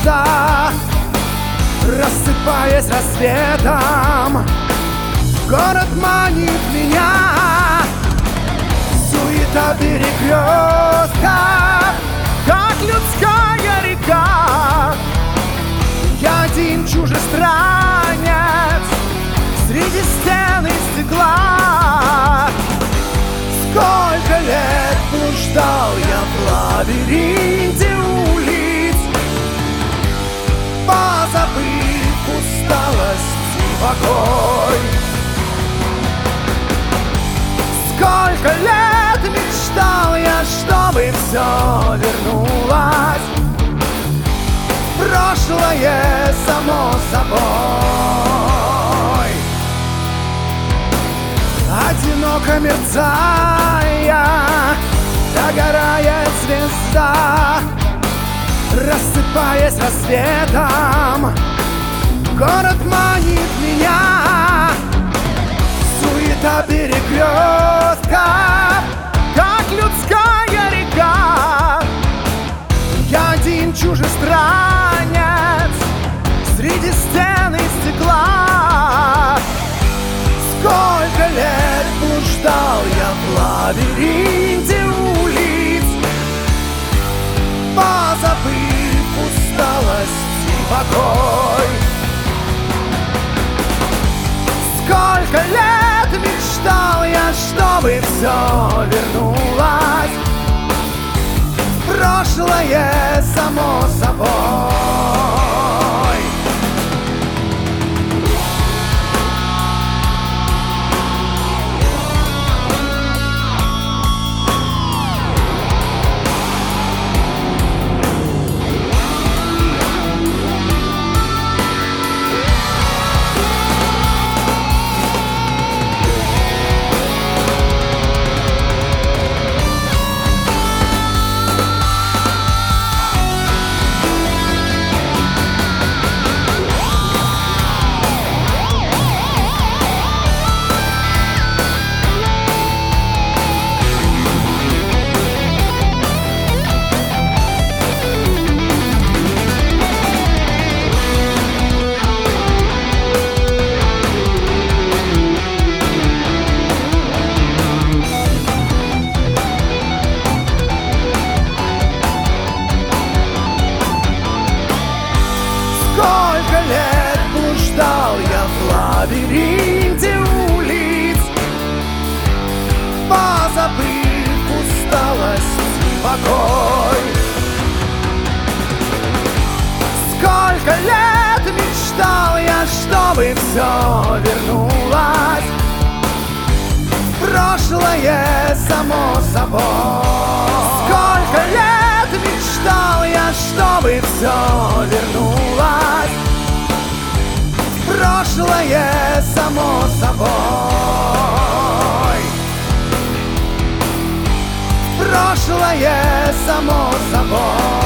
звезда, рассыпаясь рассветом. Город манит меня, суета перекрестков, как людская река. Я один чужестранец среди стен и стекла. Сколько лет блуждал я в лабиринте улиц, позабыв усталость и покой. Сколько лет мечтал я, чтобы все вернулось, прошлое само собой. Одиноко мерцая, догорает звезда, рассыпаясь рассветом. Город манит меня, суета перекрестков, как людская река. Я один чужестранец среди стен и стекла. Сколько лет блуждал я в лабиринте улиц, позабыв усталость и покой. Сколько лет мечтал я, чтобы все вернулось, прошлое само собой. Сколько лет блуждал я в лабиринте улиц, позабыв усталость и покой. Сколько лет мечтал я, чтобы все вернулось, прошлое само собой. Сколько лет мечтал я, чтобы все вернулось, прошлое само собой. Прошлое само собой.